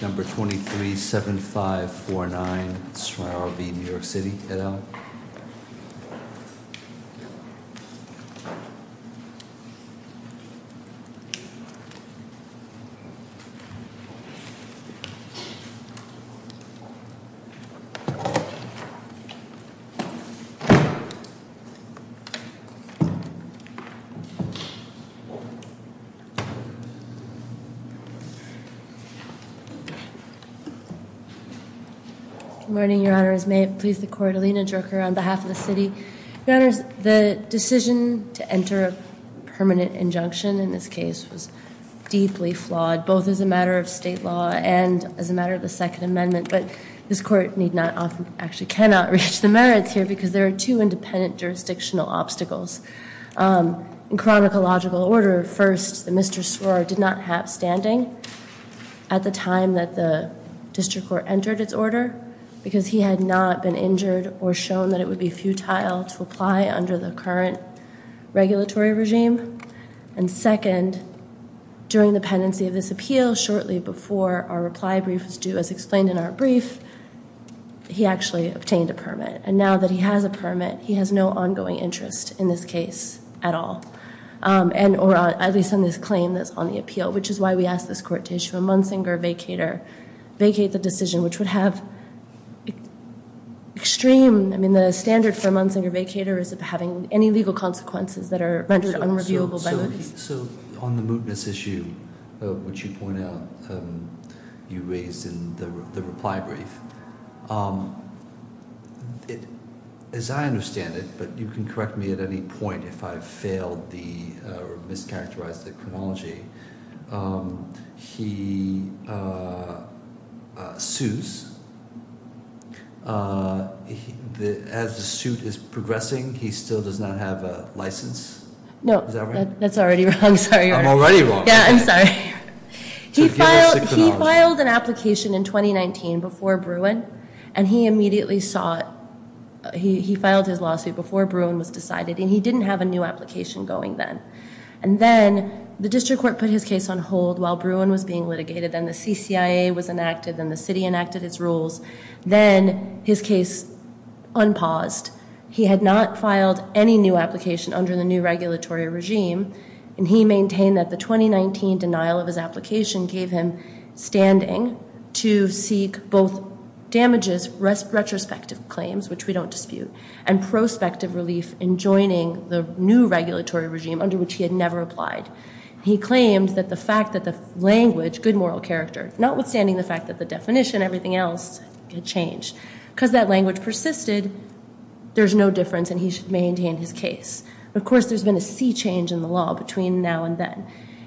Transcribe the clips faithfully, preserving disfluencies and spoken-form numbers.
Number twenty-three seven five four nine, Srour v. New York City, et al. Good morning, Your Honors. May it please the Court, Alina Drucker on behalf of the City. Your Honors, the decision to enter a permanent injunction in this case was deeply flawed, both as a matter of state law and as a matter of the Second Amendment. But this Court need not often, actually cannot reach the merits here because there are two independent jurisdictional obstacles. Um, in chronological order, first, that Mister Srour did not have standing at the time that the District Court entered its order, because he had not been injured or shown that it would be futile to apply under the current regulatory regime. And second, during the pendency of this appeal, shortly before our reply brief was due, as explained in our brief, he actually obtained a permit. And now that he has a permit, he has no ongoing interest in this case at all, um, and or on, at least on this claim that's on the appeal, which is why we asked this Court to issue a Munsinger vacator, vacate the decision, which would have extreme, I mean, the standard for a Munsinger vacator is having any legal consequences that are rendered so, unreviewable so, by so mootness. So on the mootness issue, uh, which you point out, um, you raised in the, the reply brief, um, it, as I understand it, but you can correct me at any point if I've failed the, uh, or mischaracterized the chronology, um, he uh, uh, sues. Uh, he, the, as the suit is progressing, he still does not have a license? No, is that right? that, that's already wrong. Sorry. I'm already wrong. Yeah, okay. I'm sorry. So he filed he filed an application in twenty nineteen before Bruin, and he immediately sought, uh, he, he filed his lawsuit before Bruin was decided, and he didn't have a new application going then. And then the District Court put his case on hold while Bruin was being litigated. Then the C C I A was enacted. Then the city enacted its rules. Then his case unpaused. He had not filed any new application under the new regulatory regime, and he maintained that the twenty nineteen denial of his application gave him standing to seek both damages, res- retrospective claims, which we don't dispute, and prospective relief in joining the new regulatory regime under which he had never applied. He claimed that the fact that the language, good moral character, notwithstanding the fact that the definition, everything else had changed, because that language persisted, there's no difference and he should maintain his case. Of course, there's been a sea change in the law between now and then.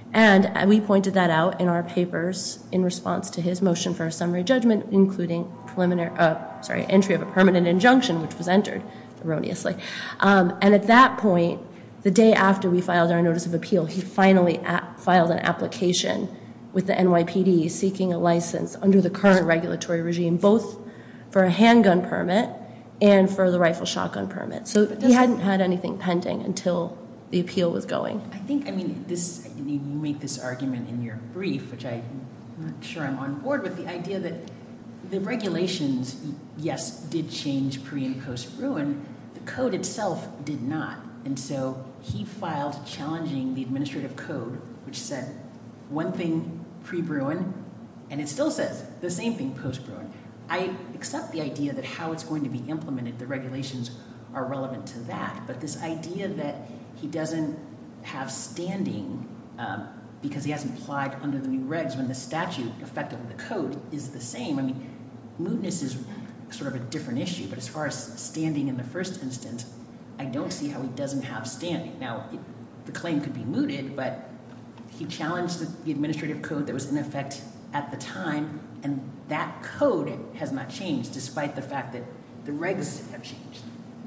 And we pointed that out in our papers in response to his motion for a summary judgment, including preliminary, uh, sorry, entry of a permanent injunction, which was entered erroneously. Um, and at that point, the day after we filed our notice of appeal, he finally a- filed an application with the N Y P D seeking a license under the current regulatory regime, both for a handgun permit and for the rifle shotgun permit. So he hadn't had anything pending until the appeal was going. I think, I mean, this, you make this argument in your brief, which I'm not sure I'm on board with, the idea that the regulations, yes, did change pre and post Bruin. The code itself did not. And so he filed challenging the administrative code, which said one thing pre-Bruin, and it still says the same thing post-Bruin. I accept the idea that how it's going to be implemented, the regulations are relevant to that. But this idea that he doesn't have standing um, because he hasn't applied under the new regs when the statute, effectively the code, is the same. I mean, mootness is sort of a different issue. But as far as standing in the first instance, I don't see how he doesn't have standing. Now, it, the claim could be mooted, but he challenged the, the administrative code that was in effect at the time, and that code has not changed, despite the fact that the regs have changed.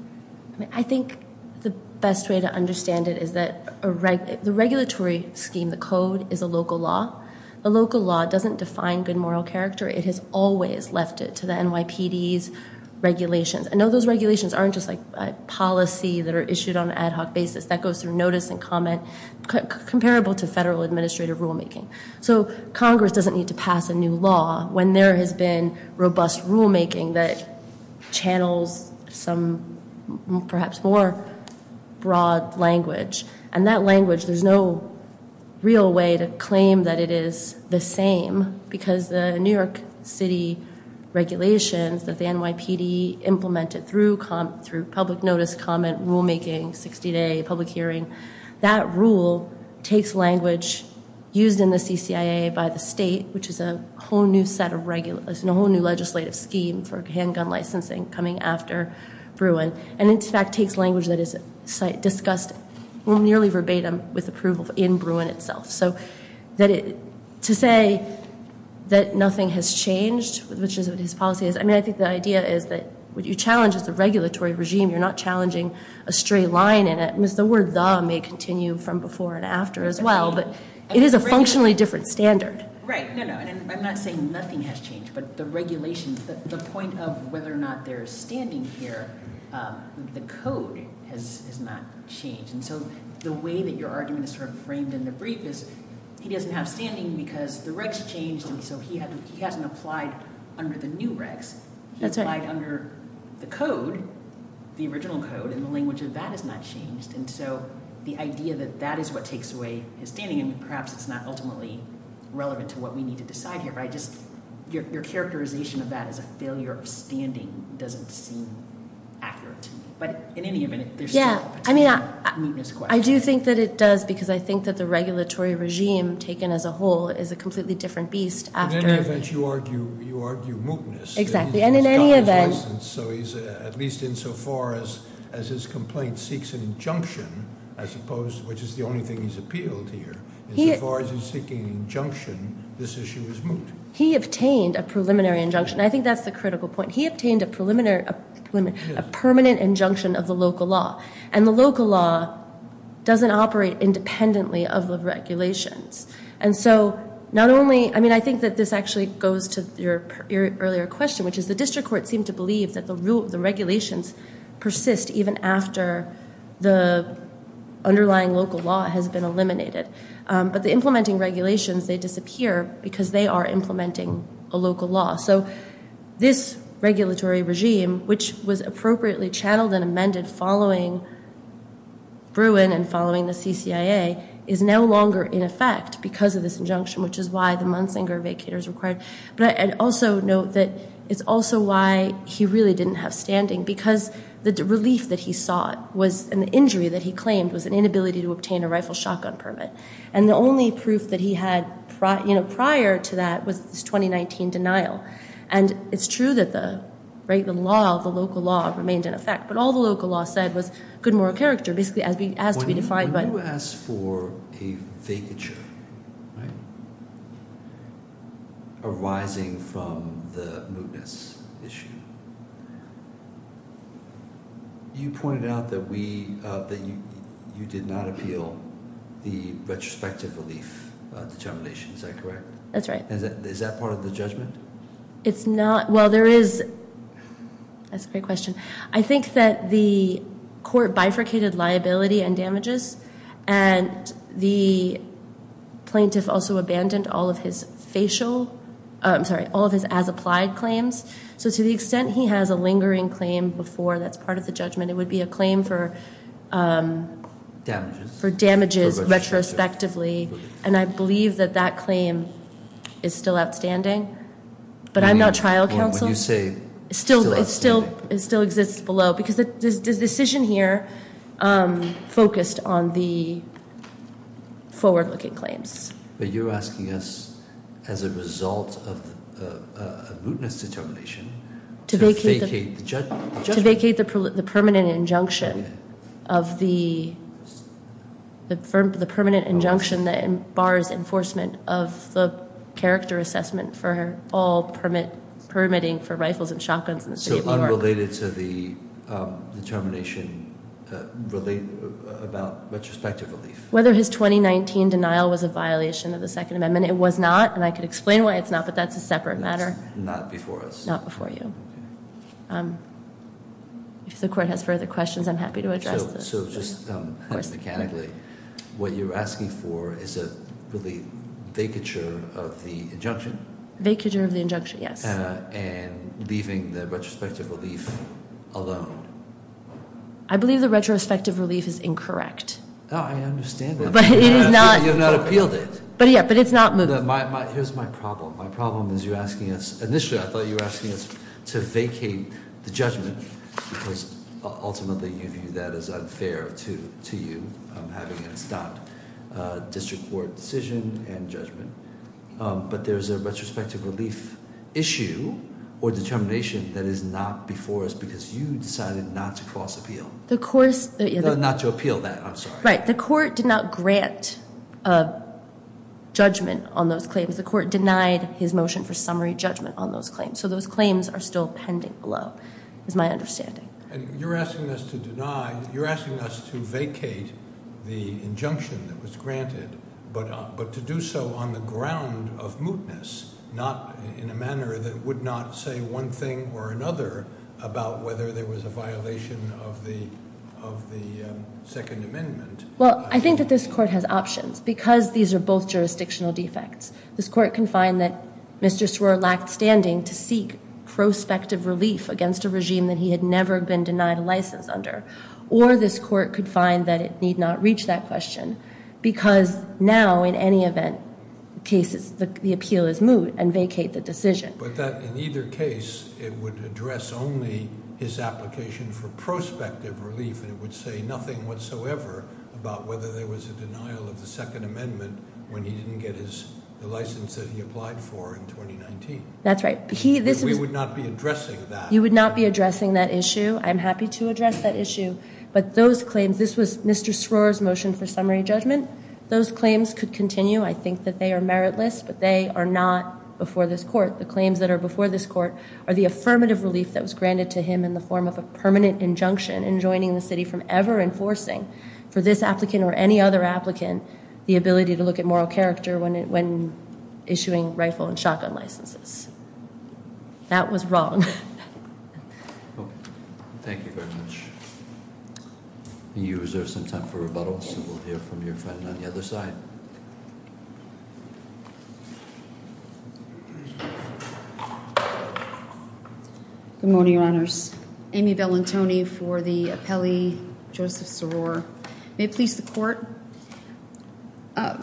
I mean, I think the best way to understand it is that a reg- the regulatory scheme, the code, is a local law. The local law doesn't define good moral character. It has always left it to the N Y P D's regulations. I know those regulations aren't just like a policy that are issued on an ad hoc basis. That goes through notice and comment, c- comparable to federal administrative rulemaking. So Congress doesn't need to pass a new law when there has been robust rulemaking that channels some perhaps more broad language. And that language, there's no real way to claim that it is the same because the New York City regulations that the N Y P D implemented through com- through public notice, comment, rulemaking, sixty-day public hearing, that rule takes language used in the C C I A by the state, which is a whole new set of regulations, a whole new legislative scheme for handgun licensing coming after Bruen, and in fact takes language that is discussed nearly verbatim with approval in Bruen itself. So that it, to say that nothing has changed, which is what his policy is, I mean, I think the idea is that what you challenge is the regulatory regime. You're not challenging a straight line in it. Because the word the may continue from before and after as well, but it is a functionally different standard. Right, no, no, and I'm not saying nothing has changed, but the regulations, the, the point of whether or not they're standing here, um, the code has, has not changed. And so the way that your argument is sort of framed in the brief is he doesn't have standing because the regs changed, and so he had to, he hasn't applied under the new regs. He That's applied right. under the code, the original code, and the language of that has not changed. And so the idea that that is what takes away his standing, and perhaps it's not ultimately relevant to what we need to decide here, but I just, your, your characterization of that as a failure of standing doesn't seem accurate to me. But in any event, there's Yeah, still a I mean, I, potential mootness question. I do think that it does because I think that the regulatory regime taken as a whole is a completely different beast after. In any event, you argue you argue mootness. Exactly, He's- and in he's any got his event- license, so he's uh, at least insofar as as his complaint seeks an injunction, as opposed, which is the only thing he's appealed here. He- Insofar as he's seeking an injunction, this issue is moot. He obtained a preliminary injunction. I think that's the critical point. He obtained a preliminary, a, preliminary, a permanent injunction of the local law. And the local law doesn't operate independently of the regulations. And so not only, I mean, I think that this actually goes to your, your earlier question, which is the district court seemed to believe that the rule, the regulations persist even after the underlying local law has been eliminated. Um, but the implementing regulations, they disappear because they are implementing a local law. So this regulatory regime, which was appropriately channeled and amended following Bruen and following the C C I A, is no longer in effect because of this injunction, which is why the Munsinger vacator is required. But I'd also note that it's also why he really didn't have standing, because the d- relief that he sought was, and the injury that he claimed was an inability to obtain a rifle shotgun permit. And the only proof that he had pri- you know, prior to that was this twenty nineteen denial. And it's true that the right, the law, the local law remained in effect, but all the local law said was good moral character, basically as, be, as to be When you- defined by... When you ask for a vacature, right, arising from the mootness issue, you pointed out that we uh, that you you did not appeal the retrospective relief uh, determination. Is that correct? That's right. Is that is that part of the judgment? It's not, well, there is, that's a great question. I think that the court bifurcated liability and damages, and the plaintiff also abandoned all of his facial, uh, I'm sorry, all of his as-applied claims. So to the extent he has a lingering claim before that's part of the judgment, it would be a claim for um, Damages. for damages For retrospective retrospectively, relief. and I believe that that claim is still outstanding. But I'm Meaning, not trial when- counsel. When you say It's still, still it still, outstanding. it still exists below, because the, this, this decision here um, focused on the forward-looking claims. But you're asking us, as a result of uh, uh, a mootness determination, To vacate the- vacate the, judge, the To judgment. vacate the, per- the permanent injunction Okay. of the, the, firm, the permanent injunction that bars enforcement of the character assessment for all permit permitting for rifles and shotguns in the city So of New York. unrelated to the um, determination uh, relate uh, about retrospective relief. Whether his twenty nineteen denial was a violation of the Second Amendment, it was not, and I could explain why it's not, but that's a separate matter, Not before us. not before you. Um, if the court has further questions, I'm happy to address So, this. so just um, mechanically, what you're asking for is a really vacature of the injunction. Vacature of the injunction, yes. Uh, and leaving the retrospective relief alone. I believe the retrospective relief is incorrect. Oh, I understand that. But it is not. You have not appealed it. But yeah, but it's not moot. The, my, my, here's my problem. My problem is you're asking us, initially I thought you were asking us to vacate the judgment because ultimately you view that as unfair to, to you, um, having it stopped. Uh, district court decision and judgment. Um, but there's a retrospective relief issue or determination that is not before us because you decided not to cross appeal. The course, uh, yeah, no, the, not to appeal that. I'm sorry. Right. The court did not grant a judgment on those claims. The court denied his motion for summary judgment on those claims. So those claims are still pending below, is my understanding. And you're asking us to deny. You're asking us to vacate the injunction that was granted, but uh, but to do so on the ground of mootness, not in a manner that would not say one thing or another about whether there was a violation of the of the um, Second Amendment. Well, uh, I think that this court has options because these are both jurisdictional defects. This court can find that Mister Sroor lacked standing to seek prospective relief against a regime that he had never been denied a license under. Or this court could find that it need not reach that question because now, in any event, cases the, the appeal is moot and vacate the decision. But that in either case, it would address only his application for prospective relief, and it would say nothing whatsoever about whether there was a denial of the Second Amendment when he didn't get his the license that he applied for in twenty nineteen. That's right. He, this we, was, we would not be addressing that. You would not be addressing that issue. I'm happy to address that issue. But those claims, this was Mister Sroor's motion for summary judgment. Those claims could continue. I think that they are meritless, but they are not before this court. The claims that are before this court are the affirmative relief that was granted to him in the form of a permanent injunction enjoining the city from ever enforcing for this applicant or any other applicant the ability to look at moral character when it, when issuing rifle and shotgun licenses. That was wrong. Okay. Thank you very much. You reserve some time for rebuttal, so we'll hear from your friend on the other side. Good morning, Your Honors. Amy Bellantoni for the appellee, Joseph Sroor. May it please the court. Uh,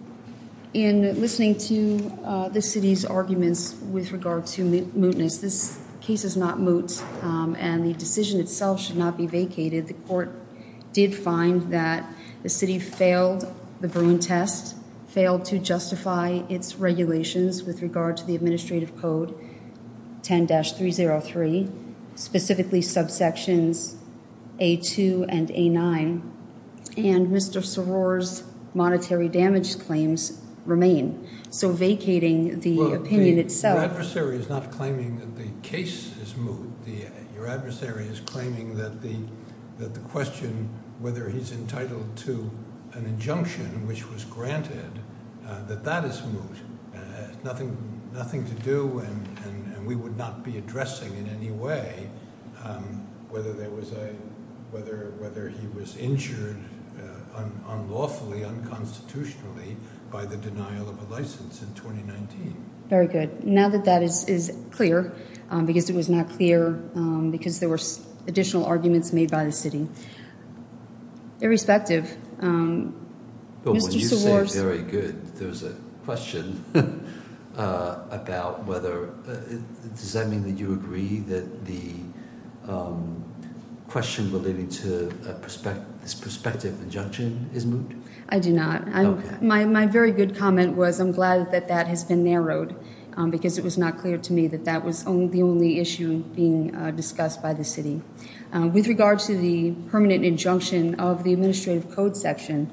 in listening to uh, the city's arguments with regard to mootness, this case is not moot, um, and the decision itself should not be vacated. The court did find that the city failed the Bruin test, failed to justify its regulations with regard to the administrative code ten dash three oh three, specifically subsections A two and A nine, and Mister Sroor's monetary damage claims remain. So vacating the well, opinion the, itself. Your adversary is not claiming that the case is moot. The, your adversary is claiming that the that the question whether he's entitled to an injunction which was granted, uh, that that is moot. Uh, nothing nothing to do, and, and, and we would not be addressing in any way um, whether there was a whether whether he was injured uh, un, unlawfully, unconstitutionally by the denial of a license in twenty nineteen. Very good. Now that that is, is clear, um, because it was not clear, um, because there were additional arguments made by the city. Irrespective, um, but Mister when you Sroor's, say very good, there's a question uh, about whether, uh, does that mean that you agree that the um, question relating to a prospect, this prospective injunction is moot? I do not. I'm, okay. My my very good comment was I'm glad that that has been narrowed um, because it was not clear to me that that was only, the only issue being uh, discussed by the city. Uh, with regard to the permanent injunction of the administrative code section,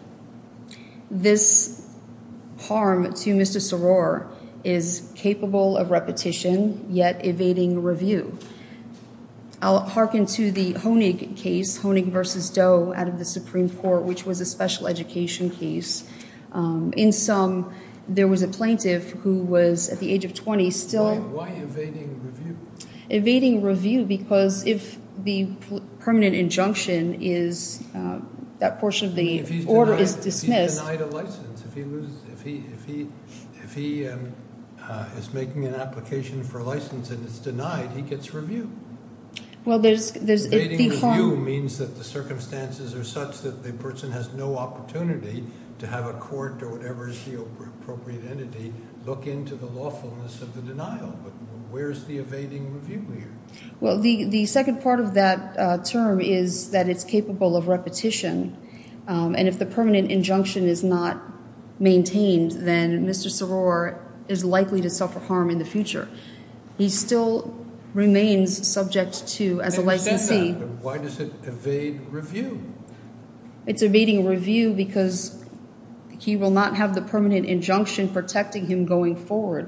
this harm to Mister Sroor is capable of repetition, yet evading review. I'll hearken to the Honig case, Honig versus Doe, out of the Supreme Court, which was a special education case. Um, in sum, there was a plaintiff who was, at the age of twenty, still... Why, why evading review? evading review because if the permanent injunction is, uh, that portion of the I mean, order denied, is dismissed. If he's denied a license, if he loses, if he, if he, if he um, uh, is making an application for a license and it's denied, he gets review. Well, there's, there's Evading the review harm. means that the circumstances are such that the person has no opportunity to have a court or whatever is the appropriate entity look into the lawfulness of the denial. But where's the evading review here? Well, the, the second part of that uh, term is that it's capable of repetition. Um, and if the permanent injunction is not maintained, then Mister Saror is likely to suffer harm in the future. He still remains subject to, as I a understand licensee. that, but why does it evade review? It's evading review because he will not have the permanent injunction protecting him going forward.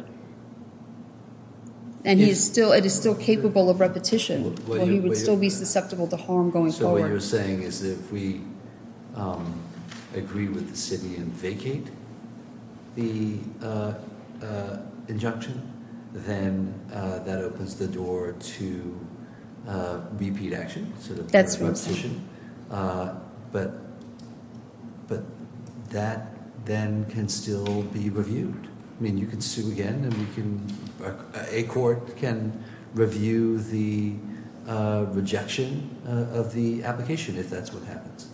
And he is still, it is still capable of repetition, What- what where he you- would what still you- be susceptible to harm going So what you're forward. saying is that if we um, agree with the city and vacate the uh, uh, injunction, then uh, that opens the door to uh, repeat action, sort of That's what I'm saying. repetition. Uh, but but that then can still be reviewed. I mean, you can sue again, and we can a court can review the uh, rejection uh, of the application if that's what happens.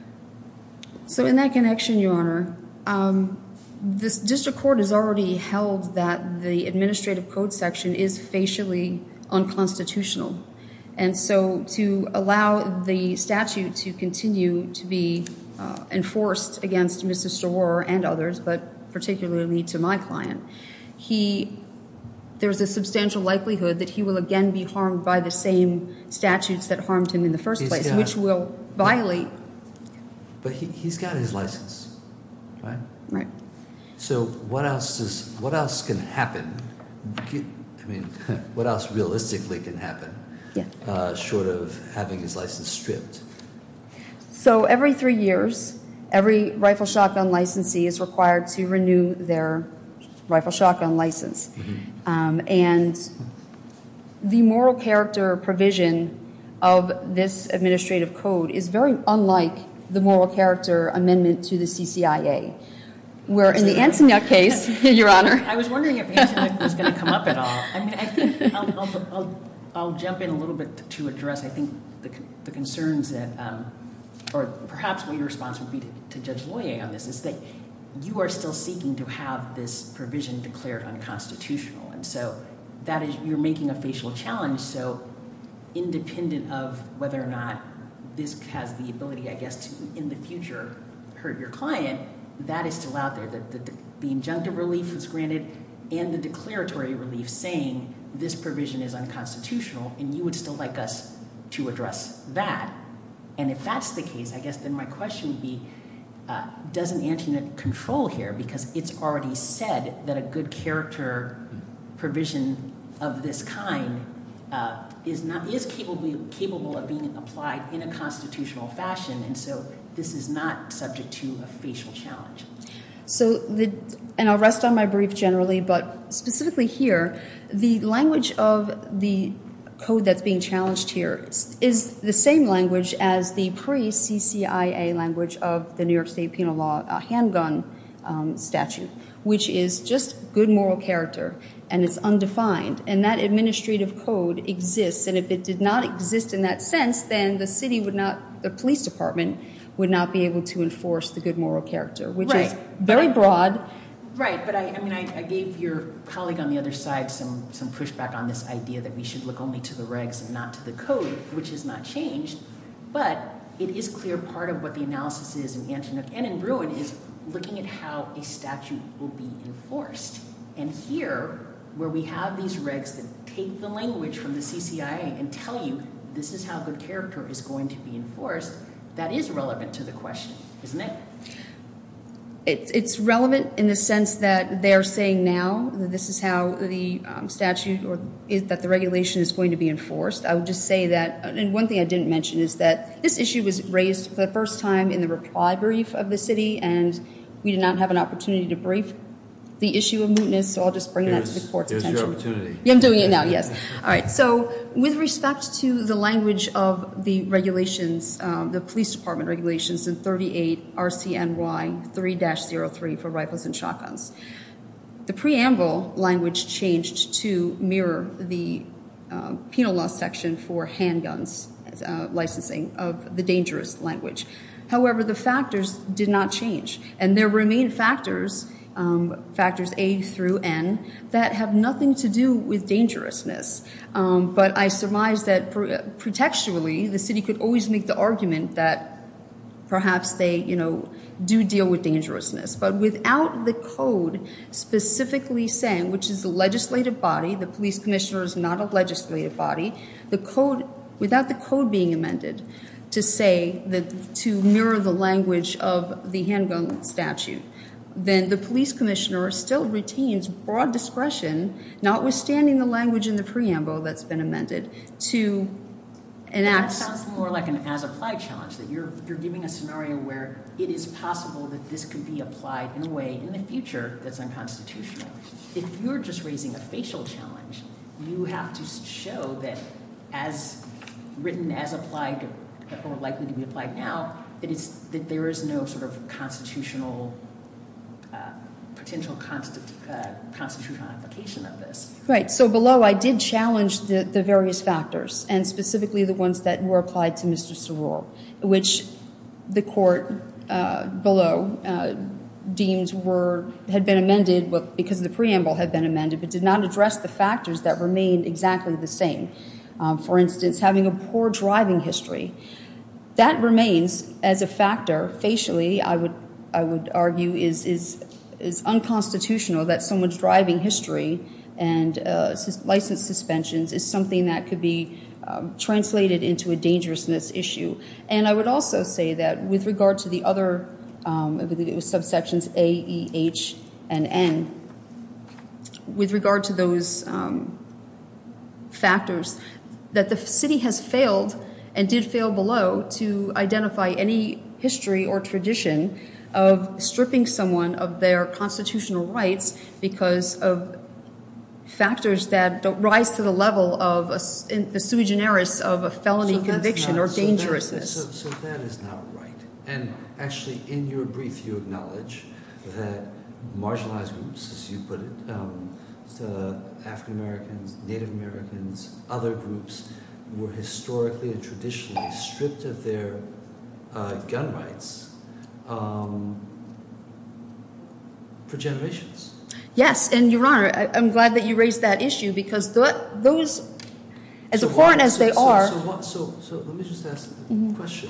So in that connection, Your Honor, um, this district court has already held that the administrative code section is facially unconstitutional. And so to allow the statute to continue to be uh, enforced against Mister Saror and others, but particularly to my client, he there's a substantial likelihood that he will again be harmed by the same statutes that harmed him in the first He's place, got- which will violate. But he, he's got his license, right? Right. So what else does what else can happen? I mean, what else realistically can happen? Yeah. Uh, short of having his license stripped. So every three years, every rifle shotgun licensee is required to renew their rifle shotgun license. Mm-hmm. Um, and the moral character provision of this administrative code is very unlike the moral character amendment to the C C I A, where in the Antonyuk case, Your Honor. I was wondering if Antonyuk was going to come up at all. I mean, I think I'll, I'll, I'll, I'll jump in a little bit to address, I think, the, the concerns that, um, or perhaps what your response would be to, to Judge Loyer on this, is that you are still seeking to have this provision declared unconstitutional. And so that is, you're making a facial challenge. So independent of whether or not this has the ability, I guess, to, in the future, hurt your client, that is still out there. The, the, the injunctive relief was granted and the declaratory relief saying this provision is unconstitutional, and you would still like us to address that. And if that's the case, I guess then my question would be, uh, doesn't Antonyuk control here? Because it's already said that a good character provision of this kind uh, is not is capable capable of being applied in a constitutional fashion, and so this is not subject to a facial challenge. So, the, and I'll rest on my brief generally, but specifically here, the language of the code that's being challenged here is the same language as the pre-C C I A language of the New York State Penal Law uh, handgun um, statute, which is just good moral character, and it's undefined. And that administrative code exists, and if it did not exist in that sense, then the city would not, the police department would not be able to enforce the good moral character, which Right. is very broad. Right, but I, I mean, I, I gave your colleague on the other side some, some pushback on this idea that we should look only to the regs and not to the code, which has not changed. But it is clear part of what the analysis is in Antonyuk and in Bruin is looking at how a statute will be enforced. And here, where we have these regs that take the language from the C C I A and tell you this is how good character is going to be enforced, that is relevant to the question, isn't it? It's, it's relevant in the sense that they're saying now that this is how the um, statute or is, that the regulation is going to be enforced. I would just say that, and one thing I didn't mention is that this issue was raised for the first time in the reply brief of the city, and we did not have an opportunity to brief the the issue of mootness, so I'll just bring that to the court's here's attention. Here's your opportunity. Yeah, I'm doing it now, yes. All right, so with respect to the language of the regulations, um, the police department regulations in thirty-eight R C N Y three dash zero three for rifles and shotguns, the preamble language changed to mirror the uh, penal law section for handguns uh, licensing of the dangerous language. However, the factors did not change, and there remain factors, um, factors A through N, that have nothing to do with dangerousness. Um, but I surmise that pre- pretextually, the city could always make the argument that perhaps they, you know, do deal with dangerousness. But without the code specifically saying, which is the legislative body, the police commissioner is not a legislative body, the code, without the code being amended, to say that to mirror the language of the handgun statute, then the police commissioner still retains broad discretion, notwithstanding the language in the preamble that's been amended, to enact. That sounds more like an as-applied challenge, that you're you're giving a scenario where it is possible that this could be applied in a way in the future that's unconstitutional. If you're just raising a facial challenge, you have to show that as written, as applied, or likely to be applied now, that it's that there is no sort of constitutional uh, potential consti- uh, constitutional application of this. Right. So below, I did challenge the, the various factors, and specifically the ones that were applied to Mister Soror, which the court uh, below uh, deemed were had been amended, well, because the preamble had been amended, but did not address the factors that remained exactly the same. Um, for instance, having a poor driving history. That remains as a factor, facially, I would I would argue, is is is unconstitutional, that someone's driving history and uh, sus- license suspensions is something that could be um, translated into a dangerousness issue. And I would also say that with regard to the other, um, I believe it was subsections A, E, H, and N, with regard to those um, factors, that the city has failed and did fail below to identify any history or tradition of stripping someone of their constitutional rights because of factors that don't rise to the level of a, the sui generis of a felony So that's conviction not- or so that- dangerousness. So, so that is not right. And actually, in your brief, you acknowledge that marginalized groups, as you put it, um, so African Americans, Native Americans, other groups, were historically and traditionally stripped of their uh, gun rights um, for generations. Yes, and Your Honor, I, I'm glad that you raised that issue because the, those, as So abhorrent why- as so- they so, are. So, what, so, so let me just ask a Mm-hmm. question.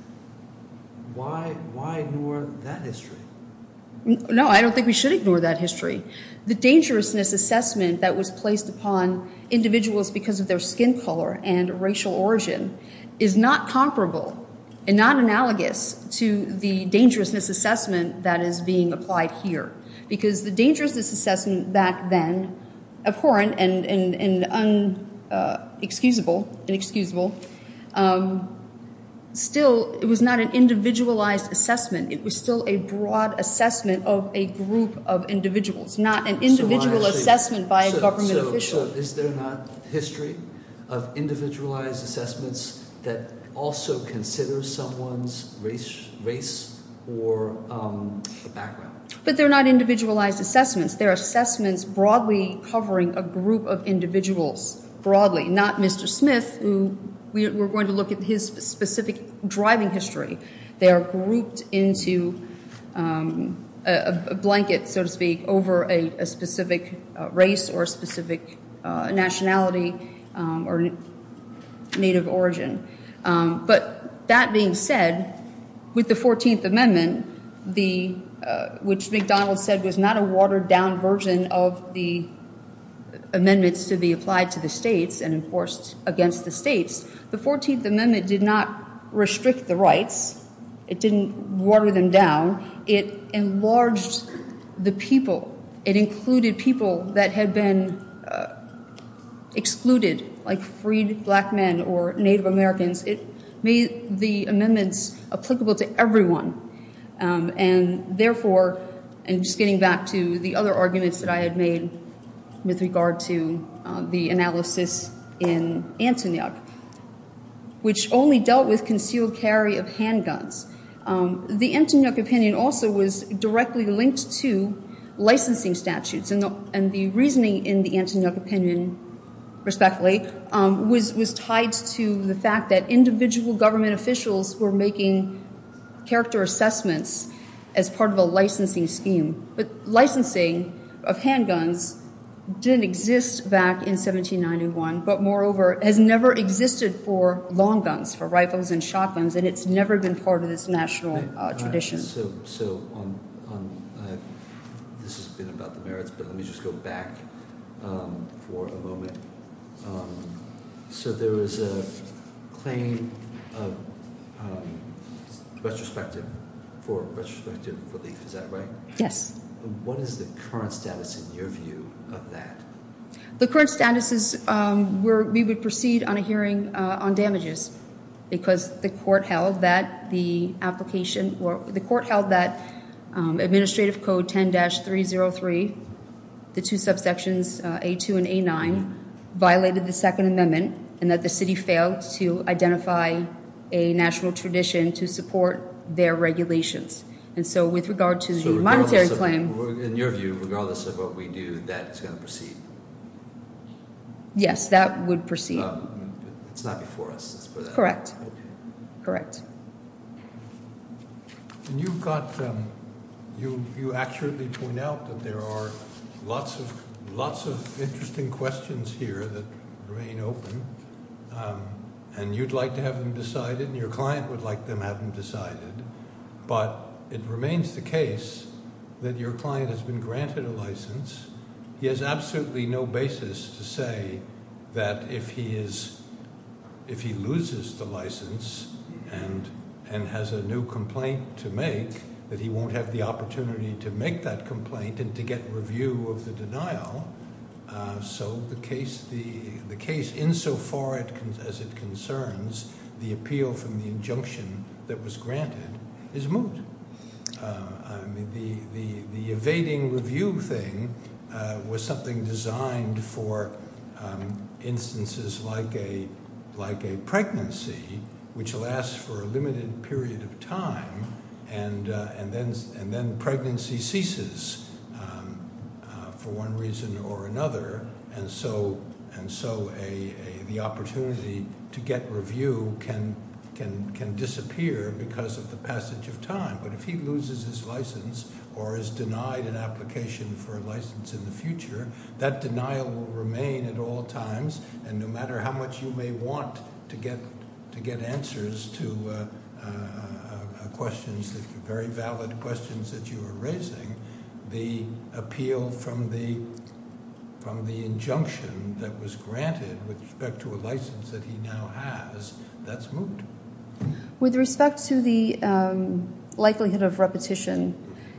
Why, why ignore that history? No, I don't think we should ignore that history. The dangerousness assessment that was placed upon individuals because of their skin color and racial origin is not comparable and not analogous to the dangerousness assessment that is being applied here. Because the dangerousness assessment back then, abhorrent and, and, and unexcusable, uh, inexcusable, um, still, it was not an individualized assessment. It was still a broad assessment of a group of individuals, not an individual So actually- assessment by a so- government so- official. So is there not history of individualized assessments that also consider someone's race, race or um, background? But they're not individualized assessments. They're assessments broadly covering a group of individuals, broadly, not Mister Smith, who we, we're going to look at his specific driving history. They are grouped into um, a, a blanket, so to speak, over a, a specific uh, race or a specific uh, nationality um, or n- native origin. Um, but that being said, with the fourteenth Amendment, the uh, which McDonald said was not a watered-down version of the amendments to be applied to the states and enforced against the states, the fourteenth Amendment did not restrict the rights. It didn't water them down. It enlarged the people. It included people that had been uh, excluded, like freed black men or Native Americans. It made the amendments applicable to everyone. Um, and therefore, And just getting back to the other arguments that I had made with regard to uh, the analysis in Antonyuk, which only dealt with concealed carry of handguns. Um, the Antonyuk opinion also was directly linked to licensing statutes, and the, and the reasoning in the Antonyuk opinion, respectfully, um, was, was tied to the fact that individual government officials were making character assessments as part of a licensing scheme. But licensing of handguns didn't exist back in seventeen ninety-one, but moreover has never existed for long guns, for rifles and shotguns, and it's never been part of this national uh, tradition. Uh, so, so on, on uh, this has been about the merits, but let me just go back um, for a moment. Um, so there was a claim of um, retrospective, for retrospective relief, is that right? Yes. What is the current status in your view of that? The current status is um, we're, we would proceed on a hearing uh, on damages because the court held that the application, or the court held that um, Administrative Code ten dash three oh three, the two subsections uh, A two and A nine, violated the Second Amendment, and that the city failed to identify a national tradition to support their regulations. And so with regard to So the monetary of, claim... In your view, regardless of what we do, that's going to proceed? Yes, that would proceed. Um, it's not before us, let's put that. Correct. Okay. Correct. And you've got, um, you, you accurately point out that there are lots of, lots of interesting questions here that remain open. Um, and you'd like to have them decided, and your client would like them have them decided. But it remains the case that your client has been granted a license. He has absolutely no basis to say that if he is, if he loses the license and and has a new complaint to make, that he won't have the opportunity to make that complaint and to get review of the denial. Uh, so the case, the the case, insofar it con- as it concerns the appeal from the injunction that was granted, is moot. Uh, I mean, the, the, the evading review thing uh, was something designed for um, instances like a like a pregnancy, which lasts for a limited period of time, and uh, and then and then pregnancy ceases um, uh, for one reason or another, and so and so a, a the opportunity to get review can. Can, can disappear because of the passage of time. But if he loses his license or is denied an application for a license in the future, that denial will remain at all times, and no matter how much you may want to get to get answers to uh, uh, uh, questions, that very valid questions that you are raising, the appeal from the from the injunction that was granted with respect to a license that he now has, that's moot. With respect to the um, likelihood of repetition,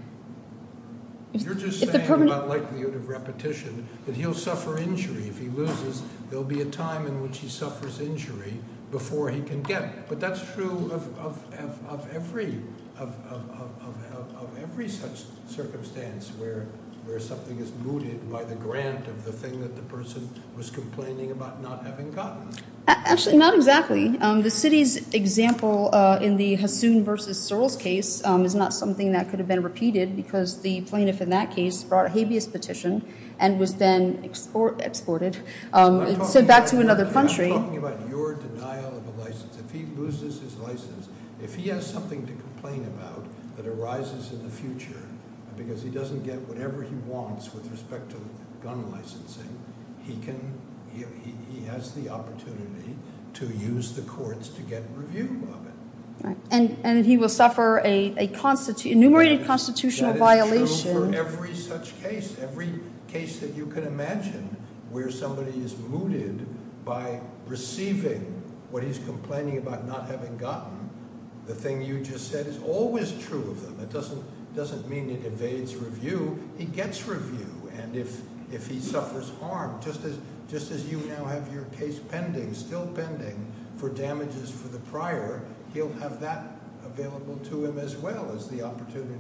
You're just if the saying permanent- about likelihood of repetition that he'll suffer injury. If he loses, there'll be a time in which he suffers injury before he can get. But that's true of of, of, of every of, of, of, of, of every such circumstance where where something is mooted by the grant of the thing that the person was complaining about not having gotten. Actually, not exactly. Um, the city's example uh, in the Hassoun versus Searles case um, is not something that could have been repeated because the plaintiff in that case brought a habeas petition and was then export, exported, um, sent back to another your, country. I'm talking about your denial of a license. If he loses his license, if he has something to complain about that arises in the future because he doesn't get whatever he wants with respect to gun licensing, he can he, he, he has the opportunity to use the courts to get review of it. Right. And and he will suffer a, a constitu- enumerated That is- constitutional that is violation. true for every such case, every case that you can imagine where somebody is mooted by receiving what he's complaining about not having gotten. The thing you just said is always true of them. It doesn't doesn't mean it evades review. He gets review, and if if he suffers harm, just as just as you now have your case pending, still pending for damages for the prior, he'll have that available to him as well as the opportunity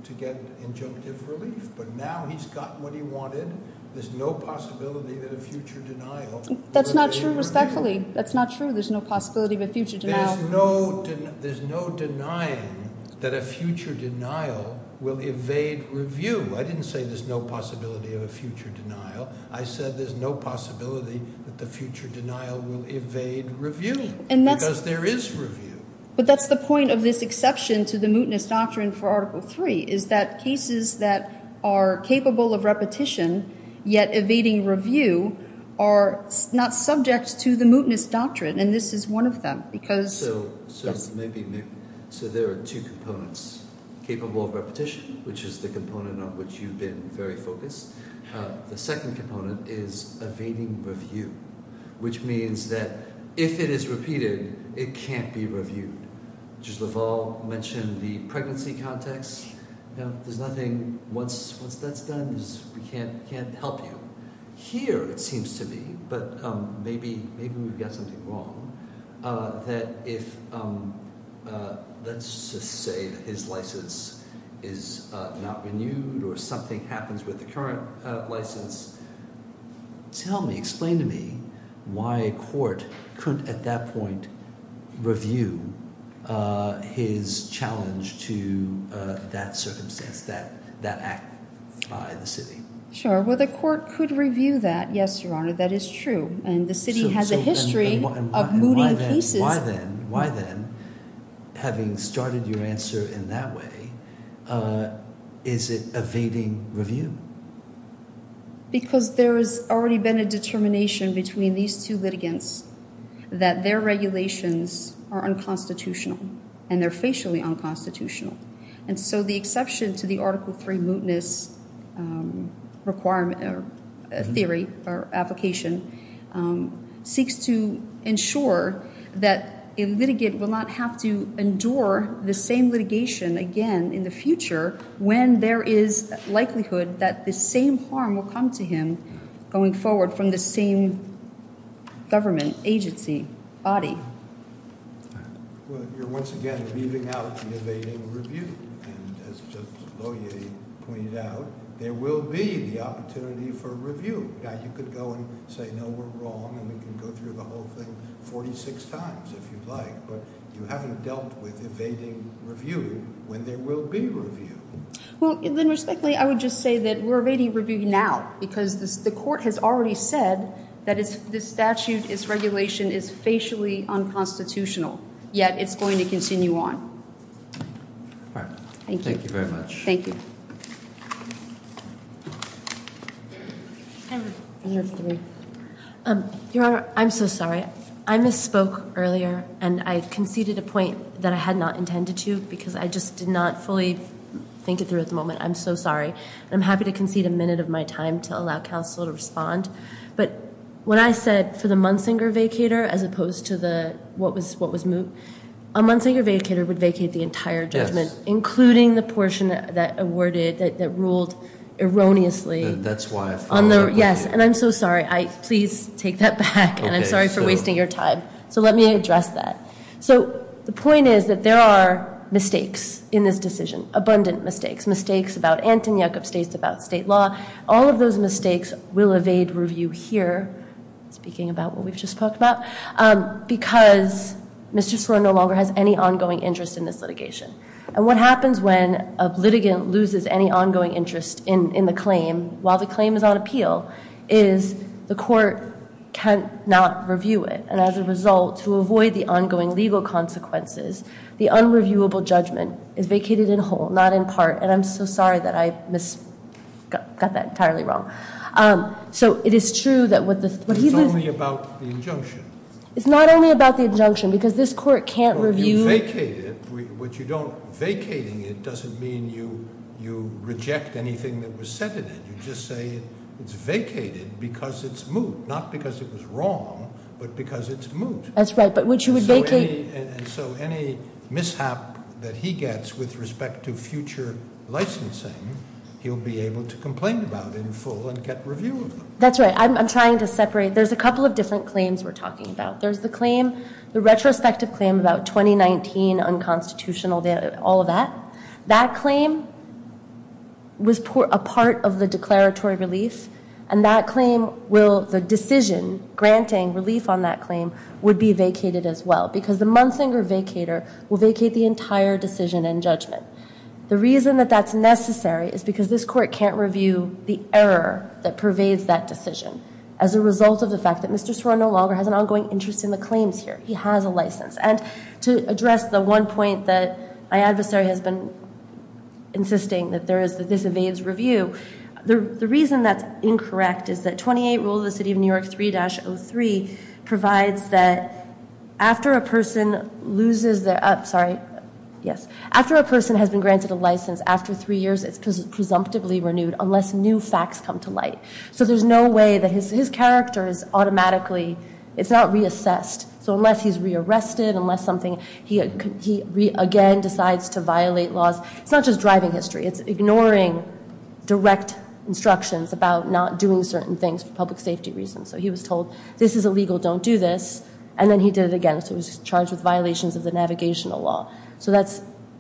to get injunctive relief. But now he's got what he wanted. There's no possibility that a future denial... That's not true, respectfully. That's not true. There's no possibility of a future denial. There's no, den- there's no denying that a future denial will evade review. I didn't say there's no possibility of a future denial. I said there's no possibility that the future denial will evade review. And that's, because there is review. But that's the point of this exception to the mootness doctrine for Article three, is that cases that are capable of repetition yet evading review are not subject to the mootness doctrine, and this is one of them. Because so, so yes. maybe, maybe so there are two components: capable of repetition, which is the component on which you've been very focused. Uh, the second component is evading review, which means that if it is repeated, it can't be reviewed. Judge LaValle mentioned the pregnancy context. You know, there's nothing, once once that's done, there's, we can't can't help you. Here, it seems to me, but um, maybe maybe we've got something wrong, uh, that if, um, uh, let's just say that his license is uh, not renewed or something happens with the current uh, license, tell me, explain to me why a court couldn't at that point review Uh, his challenge to uh, that circumstance, that that act by the city. Sure. Well, the court could review that. Yes, Your Honor, that is true. And the city So- has so- a history and- and why- and why- of and mooting why then- cases. Why then? Why then? Having started your answer in that way, uh, is it evading review? Because there has already been a determination between these two litigants that their regulations are unconstitutional, and they're facially unconstitutional. And so the exception to the Article three mootness um, requirement or uh, Mm-hmm. theory or application um, seeks to ensure that a litigant will not have to endure the same litigation again in the future when there is likelihood that the same harm will come to him going forward from the same government, agency, body. Well, you're once again leaving out the evading review. And as Justice Lohier pointed out, there will be the opportunity for review. Now, you could go and say, no, we're wrong, and we can go through the whole thing forty-six times if you'd like, but you haven't dealt with evading review when there will be review. Well, then respectfully, I would just say that we're evading review now because this, the court has already said that it's, this statute, its regulation is facially unconstitutional, yet it's going to continue on. All right. Thank you. Thank you very much. Thank you. I have three. Um, Your Honor, I'm so sorry. I misspoke earlier, and I conceded a point that I had not intended to because I just did not fully think it through at the moment. I'm so sorry. And I'm happy to concede a minute of my time to allow counsel to respond. But when I said for the Munsinger vacator as opposed to the what was what was moot, a Munsinger vacator would vacate the entire judgment, Yes. including the portion that awarded that, that ruled erroneously. Th- That's why I On followed the up with yes, you. and I'm so sorry. I please take that back, and I'm Okay, sorry for so- wasting your time. So let me address that. So the point is that there are mistakes in this decision, abundant mistakes, mistakes about Antonyuk, of states about state law. All of those mistakes will evade review here. Speaking about what we've just talked about, um, because Mister Soror no longer has any ongoing interest in this litigation. And what happens when a litigant loses any ongoing interest in, in the claim while the claim is on appeal is the court cannot review it. And as a result, to avoid the ongoing legal consequences, the unreviewable judgment is vacated in whole, not in part. And I'm so sorry that I mis got, got that entirely wrong. Um, so it is true that what the what he It's loses. only about the injunction. It's not only about the injunction, because this court can't Well, review. You vacate it, we- what you don't, vacating it doesn't mean you, you reject anything that was said in it. You just say it, it's vacated because it's moot, not because it was wrong, but because it's moot. That's right, but what you would And so vacate. any- And and so any mishap that he gets with respect to future licensing, he'll be able to complain about in full and get review of them. That's right. I'm, I'm trying to separate. There's a couple of different claims we're talking about. There's the claim, the retrospective claim about twenty nineteen unconstitutional, all of that. That claim was por- a part of the declaratory relief, and that claim will, the decision granting relief on that claim would be vacated as well, because the Munsinger vacator will vacate the entire decision and judgment. The reason that that's necessary is because this court can't review the error that pervades that decision as a result of the fact that Mister Soror no longer has an ongoing interest in the claims here. He has a license. And to address the one point that my adversary has been insisting that there is, that this evades review, the, the reason that's incorrect is that twenty-eight Rule of the City of New York three dash oh three provides that after a person loses their, uh, sorry, yes, after a person has been granted a license, after three years, it's pres- presumptively renewed unless new facts come to light. So there's no way that his, his character is automatically, it's not reassessed. So unless he's rearrested, unless something, he, he re, again decides to violate laws, it's not just driving history, it's ignoring direct instructions about not doing certain things for public safety reasons. So he was told, this is illegal, don't do this, and then he did it again. So he was charged with violations of the navigational law. So that's,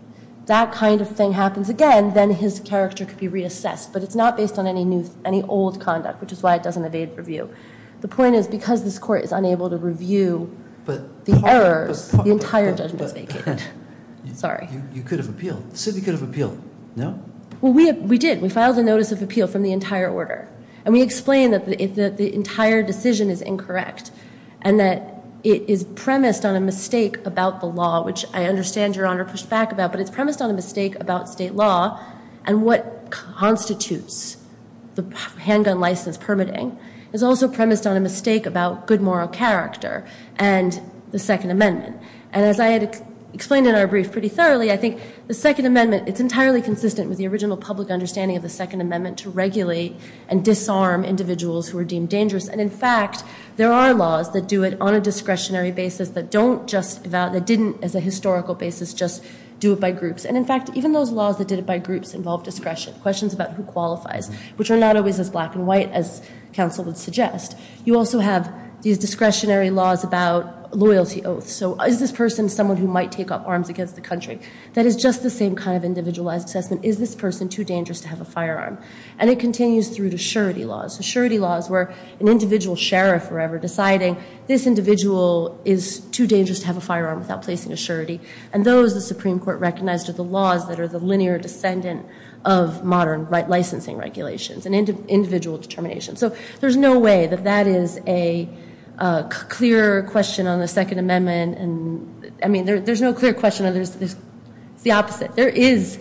that kind of thing happens again, then his character could be reassessed. But it's not based on any new, any old conduct, which is why it doesn't evade review. The point is, because this court is unable to review But the part- errors, but part- the entire but- judgment is but- vacated. Sorry. You, you could have appealed. The city could have appealed. No? Well, we we did. We filed a notice of appeal from the entire order. And we explained that the, if the, the entire decision is incorrect and that it is premised on a mistake about the law, which I understand Your Honor pushed back about, but it's premised on a mistake about state law and what constitutes the handgun license permitting. Is also premised on a mistake about good moral character and the Second Amendment. And as I had ex- explained in our brief pretty thoroughly, I think the Second Amendment, it's entirely consistent with the original public understanding of the Second Amendment to regulate and disarm individuals who are deemed dangerous. And in fact, there are laws that do it on a discretionary basis that don't just, that didn't as a historical basis just do it by groups. And in fact, even those laws that did it by groups involve discretion, questions about who qualifies, which are not always as black and white as counsel would suggest. You also have these discretionary laws about loyalty oaths. So is this person someone who might take up arms against the country? That is just the same kind of individualized assessment. Is this person too dangerous to have a firearm? And it continues through to surety laws. So surety laws where an individual sheriff or ever deciding this individual is too dangerous to have a firearm without placing a surety. And those the Supreme Court recognized are the laws that are the linear descendant of modern right licensing regulations and indi- individual determination. So there's no way that that is a uh, c- clear question on the Second Amendment. And I mean, there, there's no clear question. There's, there's, it's the opposite. There is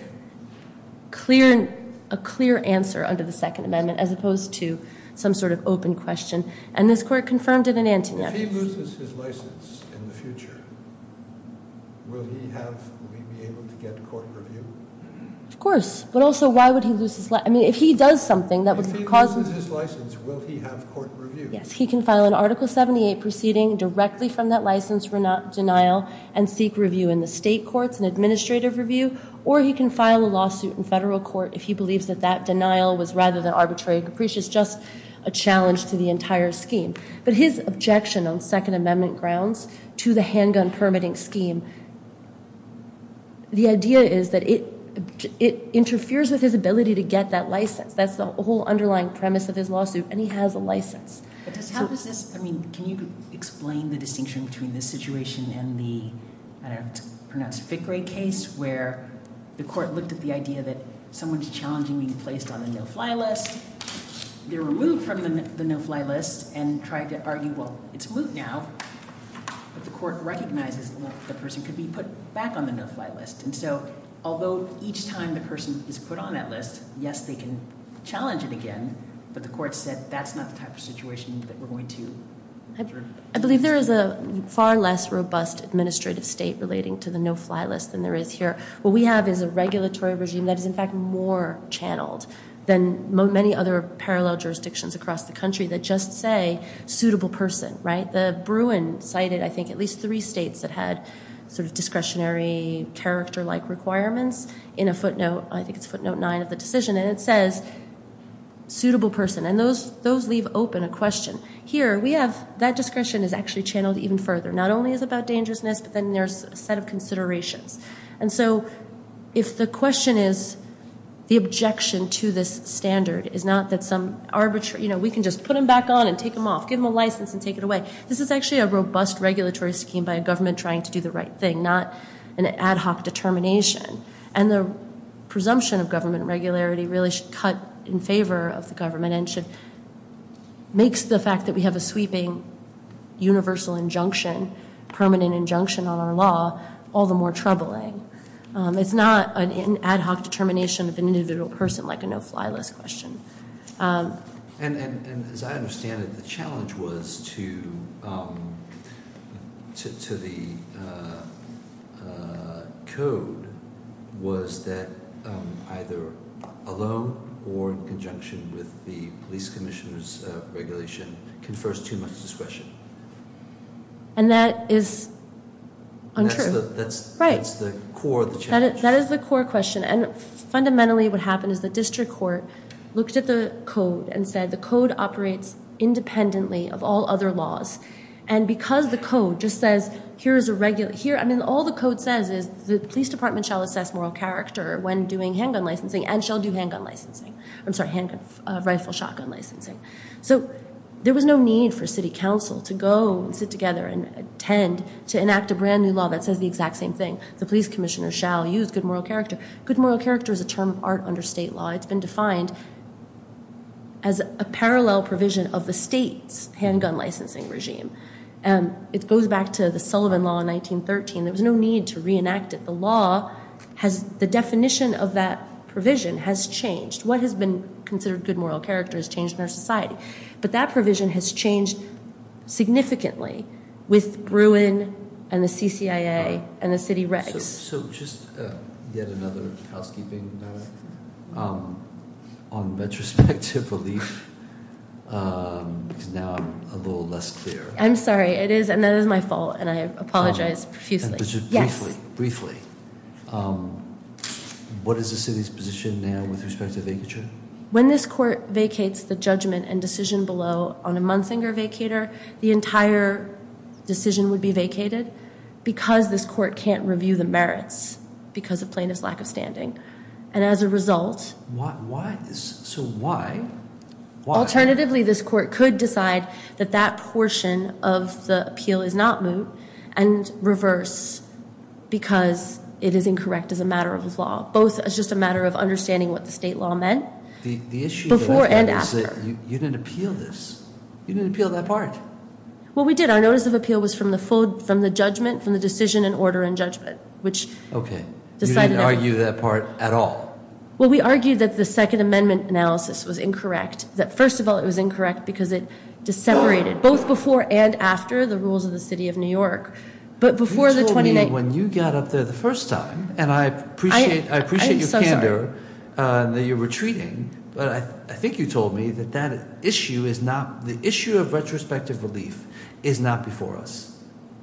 clear a clear answer under the Second Amendment as opposed to some sort of open question. And this court confirmed it in Antony. If he loses his license in the future, will he have, will he be able to get court review? Of course. But also, why would he lose his license? I mean, if he does something that would cause him... If he loses his license, will he have court review? Yes, he can file an Article seventy-eight proceeding directly from that license rena- denial and seek review in the state courts, an administrative review, or he can file a lawsuit in federal court if he believes that that denial was rather than arbitrary and capricious, just a challenge to the entire scheme. But his objection on Second Amendment grounds to the handgun permitting scheme, the idea is that it it interferes with his ability to get that license. That's the whole underlying premise of his lawsuit, and he has a license. But does, how does this, I mean, can you explain the distinction between this situation and the, I don't know if it's pronounced Fickrey case, where the court looked at the idea that someone's challenging being placed on the no-fly list, they're removed from the, the no-fly list and tried to argue, well, it's moot now, but the court recognizes well, the person could be put back on the no-fly list. And so although each time the person is put on that list, yes, they can challenge it again, but the court said that's not the type of situation that we're going to... I, I believe there is a far less robust administrative state relating to the no-fly list than there is here. What we have is a regulatory regime that is in fact more channeled than mo- many other parallel jurisdictions across the country that just say suitable person, right? The Bruin cited, I think, at least three states that had sort of discretionary character-like requirements in a footnote, I think it's footnote nine of the decision, and it says suitable person, and those those leave open a question. Here, we have, that discretion is actually channeled even further. Not only is it about dangerousness, but then there's a set of considerations. And so if the question is, the objection to this standard is not that some arbitrary, you know, we can just put them back on and take them off, give them a license and take it away. This is actually a robust regulatory scheme by a government trying to do the right thing, not an ad hoc determination. And the presumption of government regularity really should cut in favor of the government and should makes the fact that we have a sweeping universal injunction, permanent injunction on our law, all the more troubling. Um, it's not an, an ad hoc determination of an individual person like a no-fly list question. Um, and, and, and as I understand it, the challenge was to um, to, to the uh, uh, code was that um, either alone or in conjunction with the police commissioner's uh, regulation confers too much discretion. And that is untrue. And that's, the, that's, right. that's the core of the challenge. That is, that is the core question. And fundamentally what happened is the district court looked at the code and said the code operates independently of all other laws. And because the code just says, here is a regular, here, I mean, all the code says is the police department shall assess moral character when doing handgun licensing and shall do handgun licensing. I'm sorry, handgun, uh, rifle shotgun licensing. So there was no need for city council to go and sit together and attend to enact a brand new law that says the exact same thing. The police commissioner shall use good moral character. Good moral character is a term of art under state law. It's been defined as a parallel provision of the state's handgun licensing regime. Um, it goes back to the Sullivan Law in nineteen thirteen. There was no need to reenact it. The law has, the definition of that provision has changed. What has been considered good moral character has changed in our society. But that provision has changed significantly with Bruin and the C C I A right. and the city regs. So, so just uh, yet another housekeeping matter. Um, on retrospective relief, um, because now I'm a little less clear. I'm sorry, it is, and that is my fault, and I apologize um, profusely. And just yes. briefly, briefly, um, what is the city's position now with respect to vacature? When this court vacates the judgment and decision below on a Munsinger vacator, the entire decision would be vacated because this court can't review the merits because of plaintiff's lack of standing. And as a result... Why? Why? So why? Why? Alternatively, this court could decide that that portion of the appeal is not moot and reverse because it is incorrect as a matter of law, both as just a matter of understanding what the state law meant the, the issue before that and is after. That you, you didn't appeal this. You didn't appeal that part. Well, we did. Our notice of appeal was from the full, from the judgment, from the decision and order and judgment, which okay. decided... You didn't argue that part at all. Well, we argued that the Second Amendment analysis was incorrect. That first of all, it was incorrect because it just separated both before and after the rules of the City of New York. But before you the told twenty-nine... me when you got up there the first time, and I appreciate I, I appreciate I'm your so candor uh, that you're retreating, but I, I think you told me that that issue is not the issue of retrospective relief is not before us.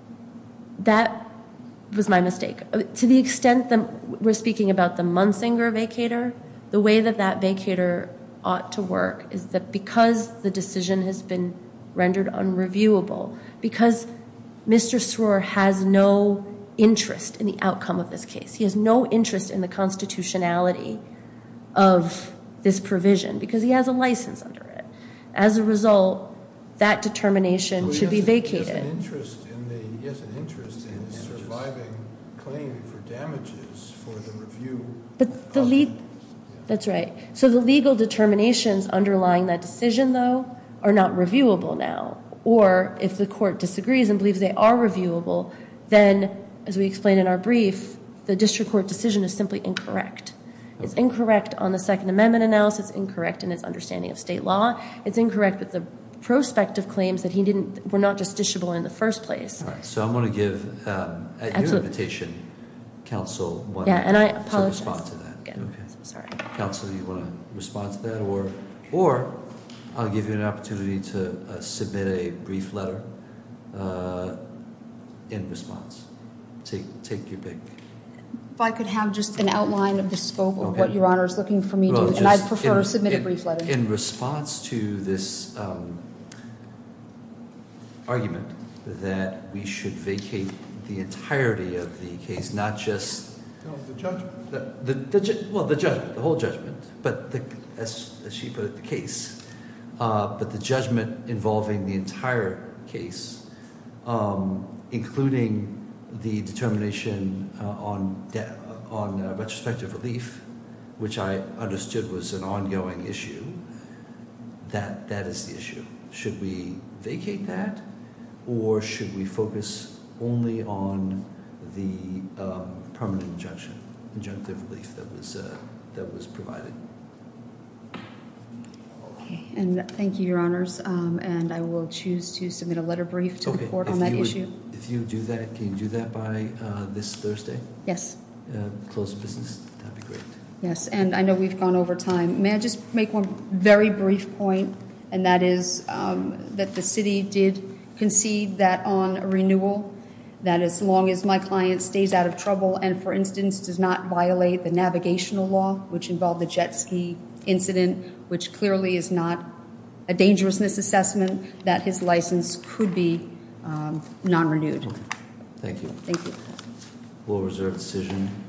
That was my mistake. To the extent that we're speaking about the Munsinger vacator, the way that that vacator ought to work is that because the decision has been rendered unreviewable, because Mister Sroor has no interest in the outcome of this case. He has no interest in the constitutionality of this provision because he has a license under it. As a result, that determination well, should be a, vacated. He has an interest in the. He has an interest in his surviving claim for damages for the review. But the lead. Yeah. That's right. So the legal determinations underlying that decision, though, are not reviewable now. Or if the court disagrees and believes they are reviewable, then, as we explained in our brief, the district court decision is simply incorrect. Okay. It's incorrect on the Second Amendment analysis, it's incorrect in its understanding of state law, it's incorrect with the prospective claims that he didn't were not justiciable in the first place. All right, so I'm going to give, um, at Absolutely. your invitation, counsel one yeah, and I to apologize respond to that. Again. Okay. So sorry. Counsel, you want to respond to that, or, or I'll give you an opportunity to uh, submit a brief letter uh, in response. Take take your pick. If I could have just an outline of the scope of Okay. what Your Honor is looking for me well, to do, and I'd just prefer in, to submit in, a brief letter. In response to this um, argument that we should vacate the entirety of the case, not just No, the judgment. The, the, the ju- well, the judgment, the whole judgment, but the, as, as she put it, the case, uh, but the judgment involving the entire case, um, including the determination uh, on de- on uh, retrospective relief, which I understood was an ongoing issue. That that is the issue. Should we vacate that, or should we focus only on the um, permanent injunction, injunctive relief that was uh, that was provided? Okay, and thank you, Your Honors. Um, and I will choose to submit a letter brief to Okay, the court if on that you would- issue. If you do that, can you do that by uh, this Thursday? Yes. Uh, close of business. That'd be great. Yes, and I know we've gone over time. May I just make one very brief point, and that is um, that the city did concede that on a renewal, that as long as my client stays out of trouble and, for instance, does not violate the navigational law, which involved the jet ski incident, which clearly is not a dangerousness assessment, that his license could be um, non-renewed. Thank you. Thank you. We'll reserve decision.